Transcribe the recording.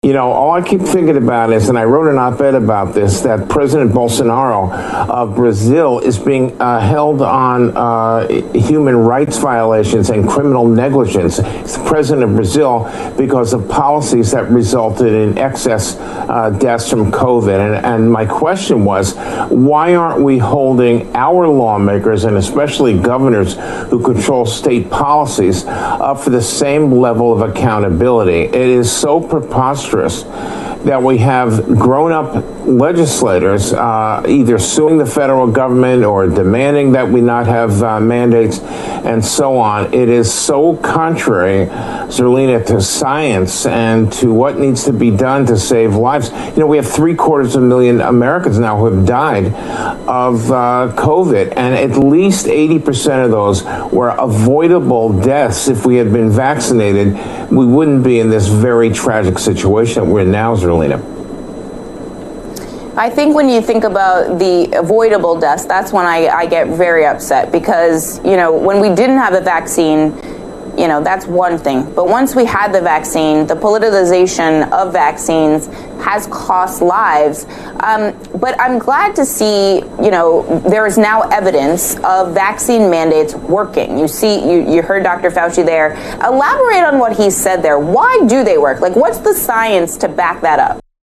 You know, all I keep thinking about is, and I wrote an op-ed about this, that President Bolsonaro of Brazil is being held on human rights violations and criminal negligence. He's the president of Brazil because of policies that resulted in excess deaths from COVID. And my question was, why aren't we holding our lawmakers, and especially governors who control state policies, up for the same level of accountability? It is so preposterous that we have grown-up legislators either suing the federal government or demanding that we not have mandates and so on. It is so contrary, Zerlina, to science and to what needs to be done to save lives. You know, we have 750,000 Americans now who have died of COVID, and at least 80% of those were avoidable deaths. If we had been vaccinated, we wouldn't be in this very tragic situation that we're in now, Zerlina. I think when you think about the avoidable deaths, that's when I get very upset because, you know, when we didn't have a vaccine, you know, that's one thing. But once we had the vaccine, the politicization of vaccines has cost lives. But I'm glad to see, you know, there is now evidence of vaccine mandates working. You heard Dr. Fauci there. Elaborate on what he said there. Why do they work? Like, what's the science to back that up?